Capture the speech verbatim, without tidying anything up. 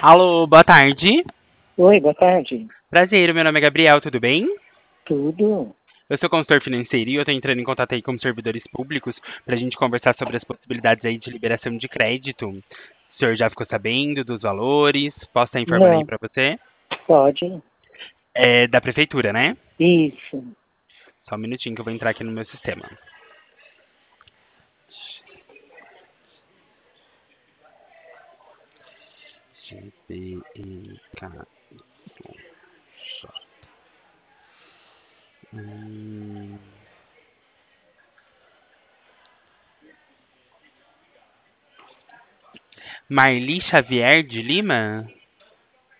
Alô, boa tarde. Oi, boa tarde. Prazer, meu nome é Gabriel, tudo bem? Tudo? Eu sou consultor financeiro e eu tô entrando em contato aí com os servidores públicos pra gente conversar sobre as possibilidades aí de liberação de crédito. O senhor já ficou sabendo dos valores? Posso estar informando aí Não, pra você? pode. É da prefeitura, né? Isso. Só um minutinho que eu vou entrar aqui no meu sistema. G B E K J. Hum... Marli Xavier de Lima?